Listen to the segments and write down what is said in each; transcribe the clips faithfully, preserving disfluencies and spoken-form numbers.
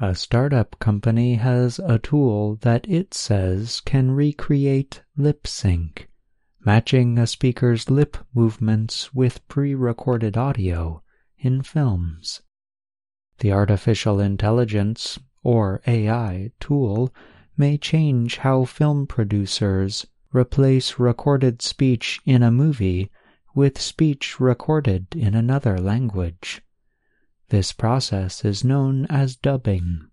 A startup company has a tool that it says can recreate lip sync, matching a speaker's lip movements with pre-recorded audio in films. The artificial intelligence, or A I, tool may change how film producers replace recorded speech in a movie with speech recorded in another language. This process is known as dubbing.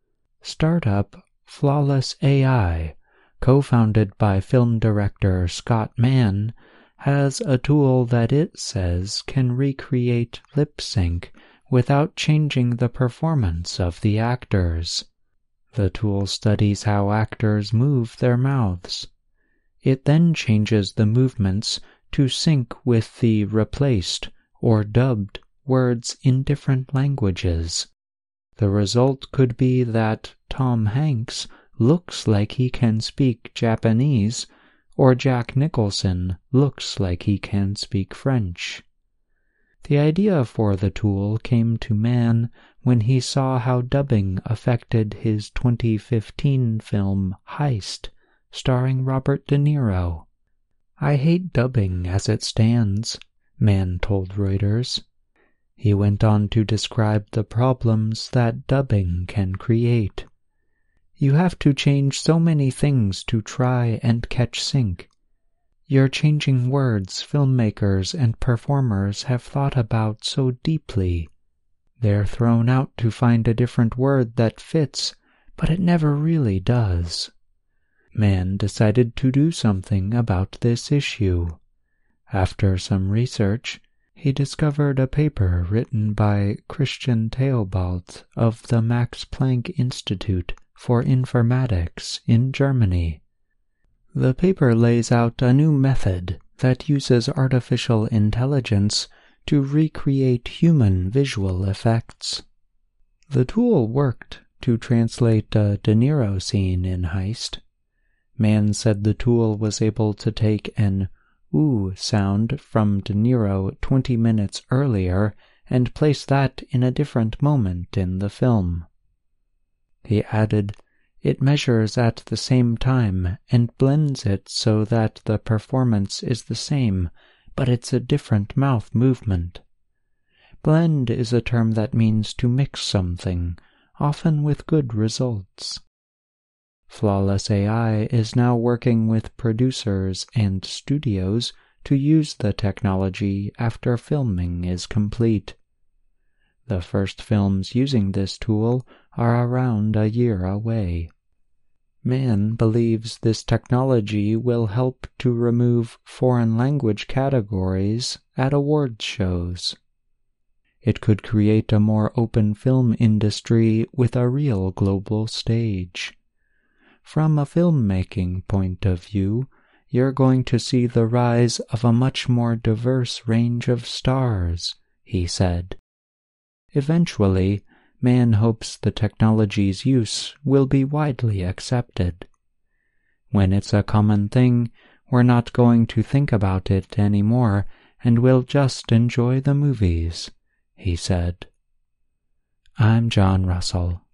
Startup Flawless A I, co-founded by film director Scott Mann, has a tool that it says can recreate lip sync without changing the performance of the actors. The tool studies how actors move their mouths. It then changes the movements to sync with the replaced or dubbed words in different languages. The result could be that Tom Hanks looks like he can speak Japanese, or Jack Nicholson looks like he can speak French. The idea for the tool came to Mann when he saw how dubbing affected his twenty fifteen film Heist, starring Robert De Niro. "I hate dubbing as it stands," Mann told Reuters. He went on to describe the problems that dubbing can create. "You have to change so many things to try and catch sync. You're changing words filmmakers and performers have thought about so deeply. They're thrown out to find a different word that fits, but it never really does." Mann decided to do something about this issue. After some research, he discovered a paper written by Christian Theobald of the Max Planck Institute for Informatics in Germany. The paper lays out a new method that uses artificial intelligence to recreate human visual effects. The tool worked to translate a De Niro scene in Heist. Mann said the tool was able to take an ooh sound from De Niro twenty minutes earlier and place that in a different moment in the film. He added, "It measures at the same time and blends it so that the performance is the same, but it's a different mouth movement." Blend is a term that means to mix something, often with good results. Flawless A I is now working with producers and studios to use the technology after filming is complete. The first films using this tool are around a year away. Mann believes this technology will help to remove foreign language categories at awards shows. It could create a more open film industry with a real global stage. From a filmmaking point of view, you're going to see the rise of a much more diverse range of stars, he said. Eventually, Mann hopes the technology's use will be widely accepted. When it's a common thing, we're not going to think about it anymore and we'll just enjoy the movies, he said. I'm John Russell.